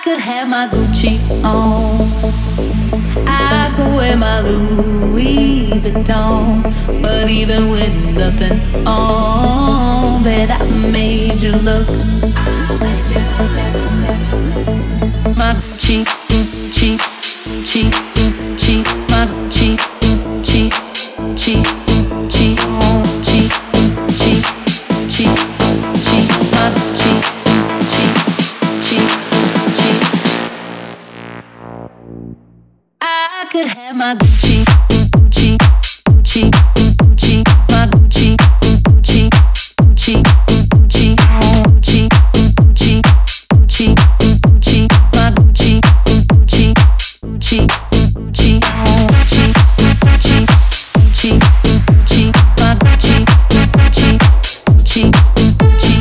could have my Gucci on. I could wear my Louis Vuitton. But even with nothing on, bet I made you look. My Gucci, Gucci, Gucci, Gucci, my Gucci, Gucci, Gucci, Gucci, Gucci, Gucci, Gucci, Gucci, my Gucci, Gucci, Gucci, Gucci. I could have my Gucci, Gucci, Gucci, Gucci, my Gucci, Gucci, Gucci, Gucci, Gucci, Gucci, Gucci, Gucci, my Gucci, Gucci, Gucci, Gucci, Gucci, Gucci, Gucci, Gucci, my Gucci, Gucci, Gucci, Gucci, Gucci,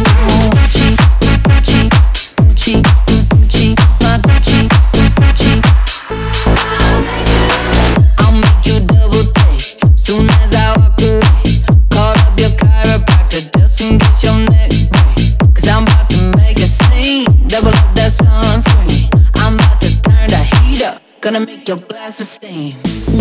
Gucci, Gucci, my Gucci, Gucci. I'll make you double take soon as I walk away. Call up your chiropractor just in case your neck break. 'Cause I'm about to make a scene, double up that sunscreen. I'm about to turn the heat up, gonna make your glasses steam.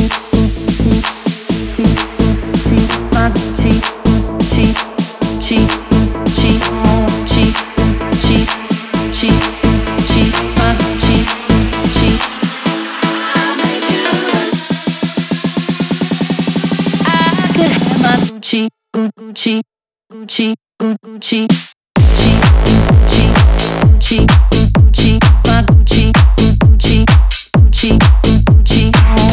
My Gucci, Gucci, Gucci, Gucci, Gucci, Gucci, Gucci, Gucci, my Gucci, Gucci. I could have my Gucci, Gucci, Gucci, Gucci, Gucci, Gucci, Gucci, Gucci, my Gucci, Gucci, Gucci, Gucci, Gucci,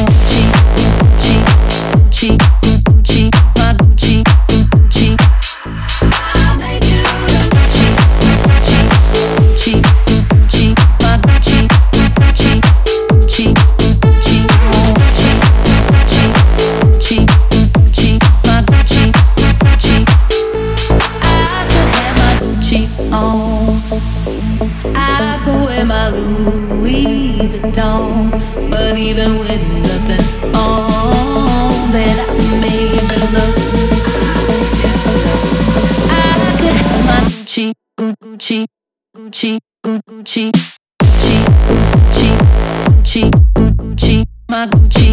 Gucci, Gucci, my Gucci, Gucci. I'll make you Gucci, Gucci, Gucci, Gucci, my Gucci, Gucci, Gucci, Gucci, Gucci, Gucci, Gucci, my Gucci, Gucci. I could have my Gucci on. I could wear my Louis Vuitton. But even with nothing on, bet I made you look. I could have my Gucci, Gucci, Gucci, Gucci, Gucci, Gucci, Gucci, Gucci, my Gucci.